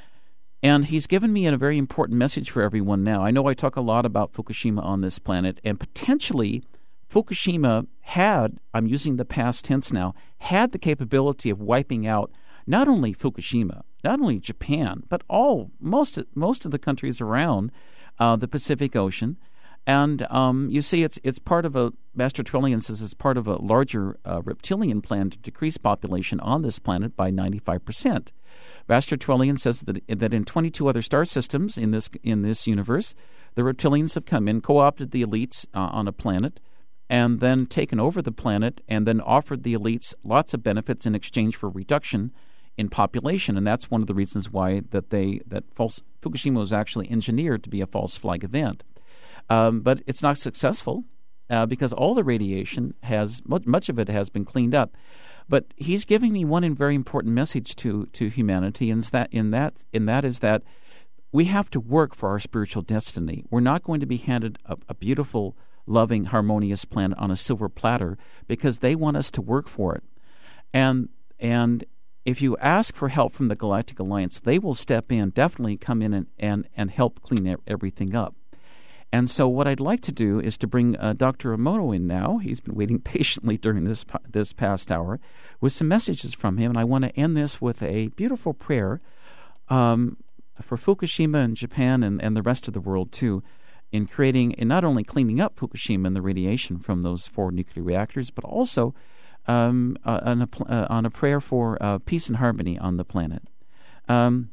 And he's given me a very important message for everyone now. I know I talk a lot about Fukushima on this planet, and potentially Fukushima had, I'm using the past tense now, had the capability of wiping out not only Fukushima, not only Japan, but all, most, most of the countries around Uh, the Pacific Ocean. And um, you see, it's it's part of a, Master Twillian says it's part of a larger uh, reptilian plan to decrease population on this planet by ninety-five percent. Master Twillian says that that in twenty-two other star systems in this in this universe, the reptilians have come in, co-opted the elites uh, on a planet, and then taken over the planet, and then offered the elites lots of benefits in exchange for reduction in population, and that's one of the reasons why that they that false Fukushima was actually engineered to be a false flag event. Um, but it's not successful uh, because all the radiation has much, much of it has been cleaned up. But he's giving me one very important message to to humanity, and that in that in that is that we have to work for our spiritual destiny. We're not going to be handed a, a beautiful, loving, harmonious planet on a silver platter because they want us to work for it, and and. If you ask for help from the Galactic Alliance, they will step in, definitely come in and, and, and help clean everything up. And so what I'd like to do is to bring uh, Doctor Emoto in now. He's been waiting patiently during this this past hour with some messages from him. And I want to end this with a beautiful prayer um, for Fukushima and Japan and, and the rest of the world, too, in creating and not only cleaning up Fukushima and the radiation from those four nuclear reactors, but also Um, uh, on, a, uh, on a prayer for uh, peace and harmony on the planet. Um,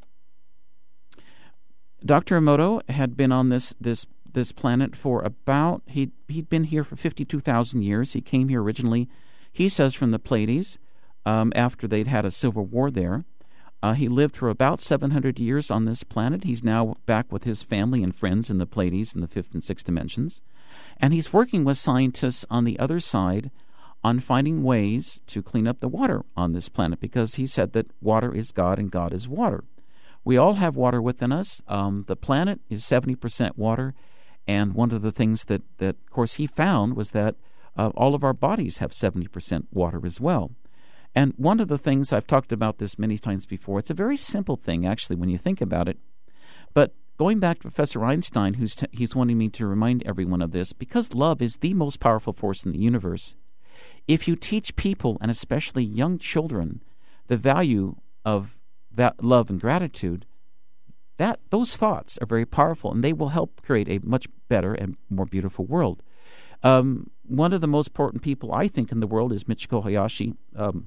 Doctor Emoto had been on this this this planet for about he he'd been here for fifty-two thousand years. He came here originally, he says, from the Pleiades um, after they'd had a civil war there. Uh, he lived for about seven hundred years on this planet. He's now back with his family and friends in the Pleiades in the fifth and sixth dimensions, and he's working with scientists on the other side on finding ways to clean up the water on this planet, because he said that water is God and God is water. We all have water within us. Um, the planet is seventy percent water, and one of the things that, that of course, he found was that uh, all of our bodies have seventy percent water as well. And one of the things, I've talked about this many times before, it's a very simple thing, actually, when you think about it. But going back to Professor Einstein, who's t- he's wanting me to remind everyone of this, because love is the most powerful force in the universe. If you teach people, and especially young children, the value of that love and gratitude, that those thoughts are very powerful, and they will help create a much better and more beautiful world. Um, one of the most important people, I think, in the world is Michiko Hayashi um,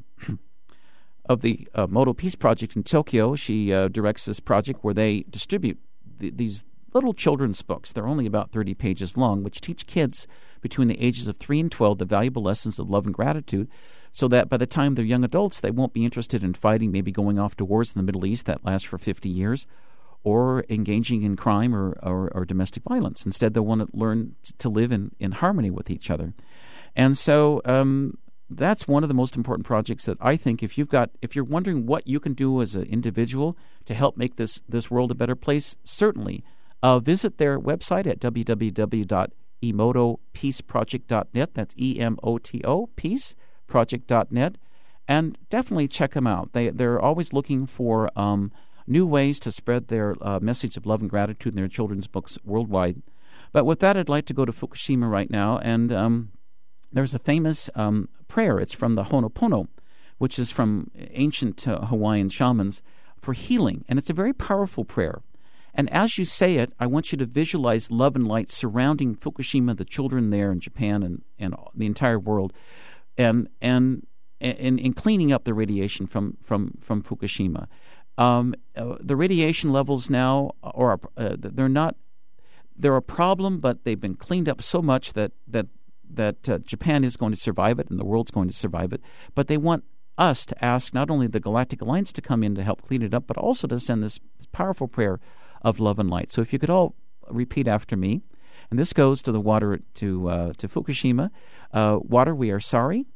of the uh, Moto Peace Project in Tokyo. She uh, directs this project where they distribute th- these little children's books. They're only about thirty pages long, which teach kids between the ages of three and twelve the valuable lessons of love and gratitude, so that by the time they're young adults, they won't be interested in fighting, maybe going off to wars in the Middle East that last for fifty years, or engaging in crime or, or, or domestic violence. Instead, they'll want to learn to live in, in harmony with each other. And so um, that's one of the most important projects that I think, if you've got, if you're wondering what you can do as an individual to help make this, this world a better place, certainly Uh, visit their website at w w w dot emoto peace project dot net. That's E M O T O, peace project dot net. And definitely check them out. They, they're always looking for um, new ways to spread their uh, message of love and gratitude in their children's books worldwide. But with that, I'd like to go to Fukushima right now. And um, there's a famous um, prayer. It's from the Ho'oponopono, which is from ancient uh, Hawaiian shamans, for healing. And it's a very powerful prayer. And as you say it, I want you to visualize love and light surrounding Fukushima, the children there in Japan and, and the entire world, and and and, and cleaning up the radiation from from, from Fukushima. Um, uh, the radiation levels now are uh, they're not they're a problem, but they've been cleaned up so much that that that uh, Japan is going to survive it and the world's going to survive it, but they want us to ask not only the Galactic Alliance to come in to help clean it up, but also to send this powerful prayer of love and light. So if you could all repeat after me, and this goes to the water to uh, to Fukushima. Uh, water, we are sorry.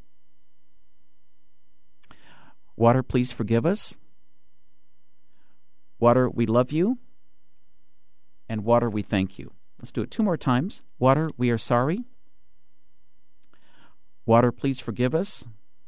Water, please forgive us. Water, we love you. And water, we thank you. Let's do it two more times. Water, we are sorry. Water, please forgive us.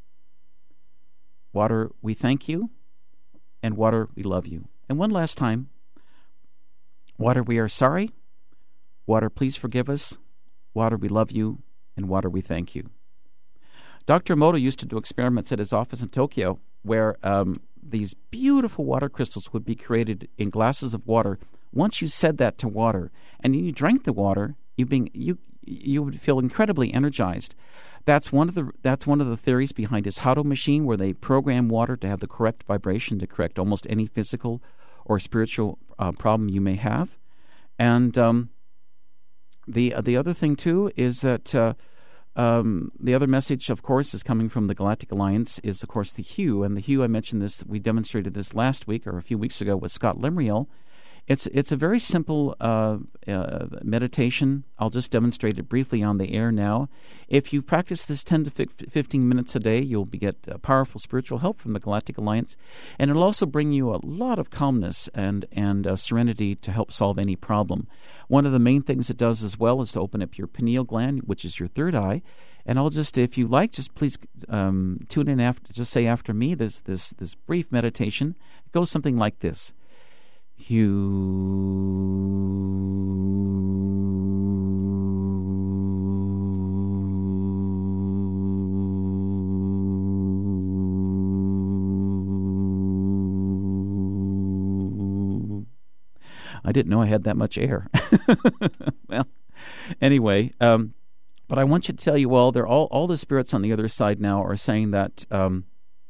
Water, we thank you. And water, we love you. And one last time. Water, we are sorry. Water, please forgive us. Water, we love you. And water, we thank you. Doctor Emoto used to do experiments at his office in Tokyo where um, these beautiful water crystals would be created in glasses of water. Once you said that to water and you drank the water, you being you you would feel incredibly energized. That's one of the that's one of the theories behind his Hado machine, where they program water to have the correct vibration to correct almost any physical or spiritual uh, problem you may have. And um, the uh, the other thing too is that uh, um, the other message, of course, is coming from the Galactic Alliance. Is of course the hue, and the hue I mentioned this. We demonstrated this last week or a few weeks ago with Scott Limriel. It's it's a very simple uh, uh, meditation. I'll just demonstrate it briefly on the air now. If you practice this ten to fifteen minutes a day, you'll be get uh, powerful spiritual help from the Galactic Alliance, and it'll also bring you a lot of calmness and and uh, serenity to help solve any problem. One of the main things it does as well is to open up your pineal gland, which is your third eye. And I'll just, if you like, just please um, tune in after. Just say after me this this this brief meditation. It goes something like this. You. I didn't know I had that much air. Well, anyway, um, but I want you to tell you, well, they're all all the spirits on the other side now are saying that um,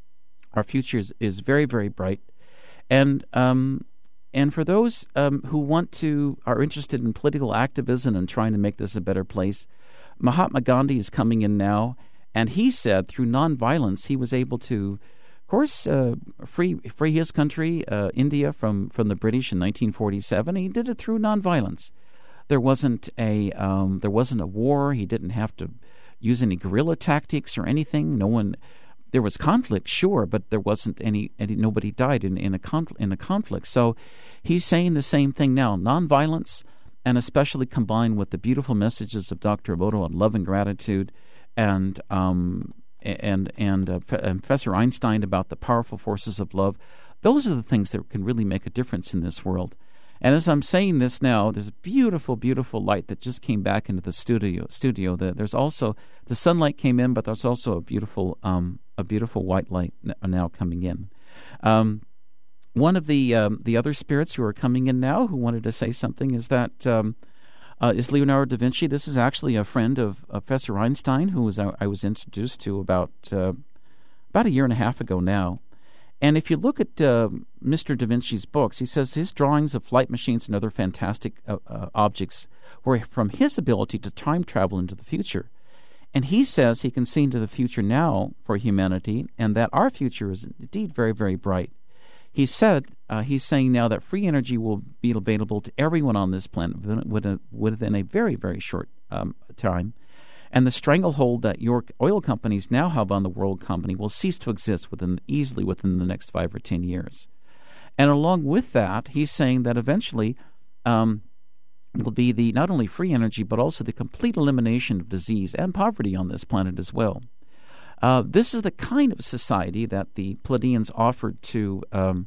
our future is, is very, very bright, and. Um, And for those um, who want to, are interested in political activism and trying to make this a better place, Mahatma Gandhi is coming in now, and he said through nonviolence he was able to, of course, uh, free free his country, uh, India, from, from the British in nineteen forty-seven. He did it through nonviolence. There wasn't a um, there wasn't a war. He didn't have to use any guerrilla tactics or anything. No one. There was conflict, sure, but there wasn't any, any nobody died in, in a confl- in a conflict. So he's saying the same thing now. Nonviolence, and especially combined with the beautiful messages of Doctor Emoto on love and gratitude, and um, and and, uh, and Professor Einstein about the powerful forces of love. Those are the things that can really make a difference in this world. And as I'm saying this now, there's a beautiful, beautiful light that just came back into the studio. Studio. There's also the sunlight came in, but there's also a beautiful, um, a beautiful white light now coming in. Um, one of the um, the other spirits who are coming in now, who wanted to say something, is that um, uh, is Leonardo da Vinci. This is actually a friend of, of Professor Einstein, who was I, I was introduced to about uh, about a year and a half ago now. And if you look at uh, Mister Da Vinci's books, he says his drawings of flight machines and other fantastic uh, uh, objects were from his ability to time travel into the future. And he says he can see into the future now for humanity, and that our future is indeed very, very bright. He said uh, he's saying now that free energy will be available to everyone on this planet within a, within a very, very short um, time. And the stranglehold that your oil companies now have on the world company will cease to exist within easily within the next five or ten years. And along with that, he's saying that eventually um, will be the not only free energy but also the complete elimination of disease and poverty on this planet as well. Uh, this is the kind of society that the Pleiadians offered to um,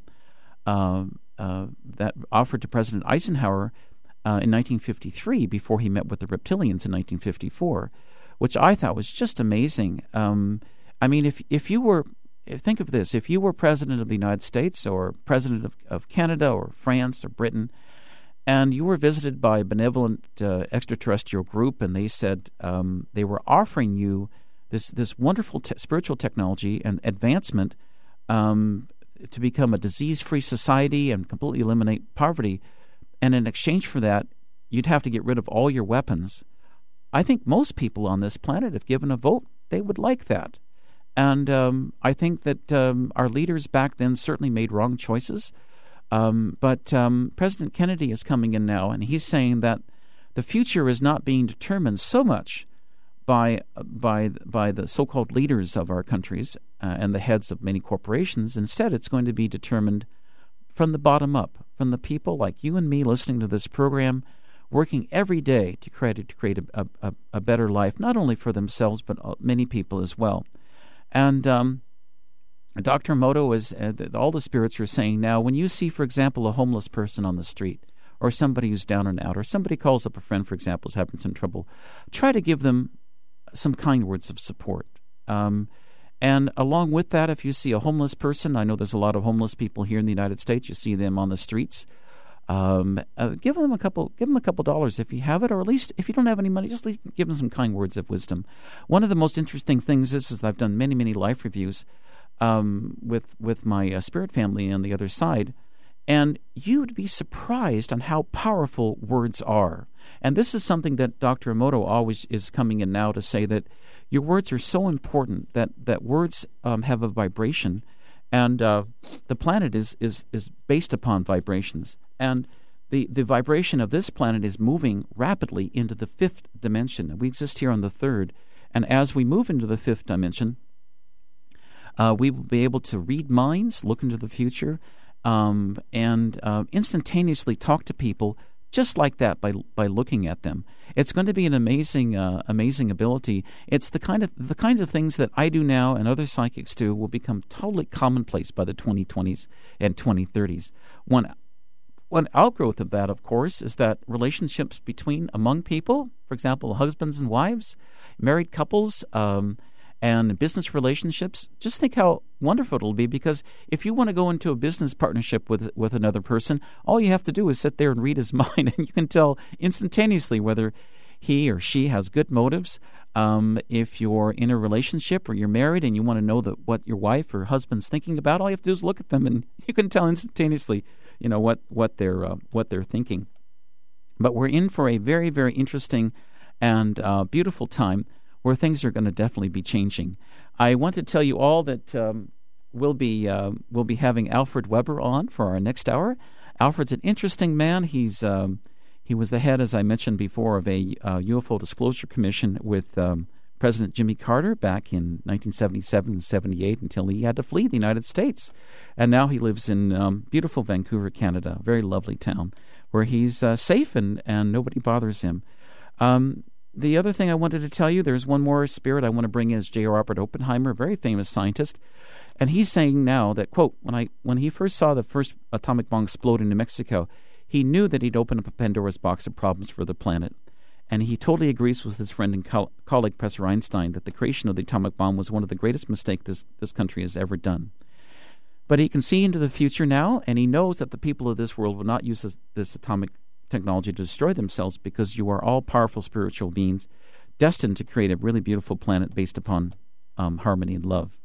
uh, uh, that offered to President Eisenhower uh, in nineteen fifty-three before he met with the reptilians in nineteen fifty-four. Which I thought was just amazing. Um, I mean, if if you were, think of this, if you were president of the United States or president of, of Canada or France or Britain, and you were visited by a benevolent uh, extraterrestrial group, and they said um, they were offering you this this wonderful te- spiritual technology and advancement um, to become a disease-free society and completely eliminate poverty, and in exchange for that, you'd have to get rid of all your weapons. I think most people on this planet, if given a vote, they would like that. And um, I think that um, our leaders back then certainly made wrong choices. Um, but um, President Kennedy is coming in now, and he's saying that the future is not being determined so much by by by the so-called leaders of our countries uh, and the heads of many corporations. Instead, it's going to be determined from the bottom up, from the people like you and me listening to this program, working every day to create to create a, a, a better life, not only for themselves but many people as well. And um, Doctor Emoto is uh, all the spirits are saying now, when you see, for example, a homeless person on the street, or somebody who's down and out, or somebody calls up a friend, for example, who's having some trouble, try to give them some kind words of support. Um, and along with that, if you see a homeless person, I know there's a lot of homeless people here in the United States. You see them on the streets. Um, uh, give them a couple. Give them a couple dollars if you have it, or at least if you don't have any money, just give them some kind words of wisdom. One of the most interesting things is, is I've done many, many life reviews um, with with my uh, spirit family on the other side, and you'd be surprised on how powerful words are. And this is something that Doctor Emoto always is coming in now to say, that your words are so important, that that words um, have a vibration, and uh, the planet is is is based upon vibrations. And the, the vibration of this planet is moving rapidly into the fifth dimension. We exist here on the third. And as we move into the fifth dimension, uh, we will be able to read minds, look into the future, um, and uh, instantaneously talk to people just like that by by looking at them. It's going to be an amazing uh, amazing ability. It's the kind of the kinds of things that I do now and other psychics do will become totally commonplace by the twenty twenties and twenty thirties. One One outgrowth of that, of course, is that relationships between, among people, for example, husbands and wives, married couples, um, and business relationships, just think how wonderful it'll be, because if you want to go into a business partnership with with another person, all you have to do is sit there and read his mind, and you can tell instantaneously whether he or she has good motives. Um, if you're in a relationship or you're married and you want to know that what your wife or husband's thinking about, all you have to do is look at them, and you can tell instantaneously, you know, what what they're uh, what they're thinking. But we're in for a very, very interesting and uh, beautiful time where things are going to definitely be changing. I want to tell you all that um, we'll be uh, we'll be having Alfred Weber on for our next hour. Alfred's an interesting man. He's um, he was the head, as I mentioned before, of a uh, U F O Disclosure Commission with um, President Jimmy Carter back in nineteen seventy-seven and seventy-eight until he had to flee the United States. And now he lives in um, beautiful Vancouver, Canada, a very lovely town, where he's uh, safe and, and nobody bothers him. Um, the other thing I wanted to tell you, there's one more spirit I want to bring in, is J. Robert Oppenheimer, a very famous scientist. And he's saying now that, quote, when I when he first saw the first atomic bomb explode in New Mexico, he knew that he'd opened up a Pandora's box of problems for the planet. And he totally agrees with his friend and co- colleague, Professor Einstein, that the creation of the atomic bomb was one of the greatest mistakes this, this country has ever done. But he can see into the future now, and he knows that the people of this world will not use this, this atomic technology to destroy themselves, because you are all powerful spiritual beings destined to create a really beautiful planet based upon um, harmony and love.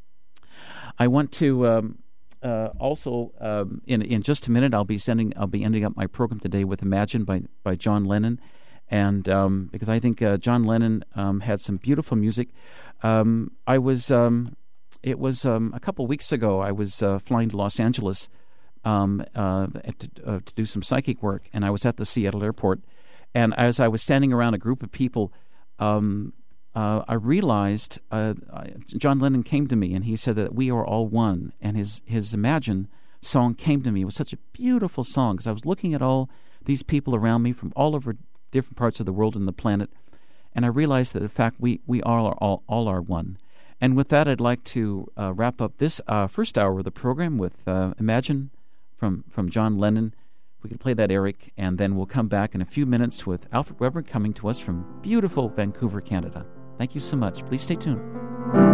I want to um, uh, also, um, in in just a minute, I'll be sending, I'll be ending up my program today with Imagine by, by John Lennon. And um, because I think uh, John Lennon um, had some beautiful music. Um, I was, um, it was um, a couple weeks ago, I was uh, flying to Los Angeles um, uh, to, uh, to do some psychic work, and I was at the Seattle airport. And as I was standing around a group of people, um, uh, I realized uh, John Lennon came to me, and he said that we are all one. And his, his Imagine song came to me. It was such a beautiful song, because I was looking at all these people around me from all over different parts of the world and the planet, and I realized that, in fact, we, we all are all, all are one. And with that, I'd like to uh, wrap up this uh, first hour of the program with uh, Imagine from, from John Lennon. We can play that, Eric, and then we'll come back in a few minutes with Alfred Weber coming to us from beautiful Vancouver, Canada. Thank you so much. Please stay tuned.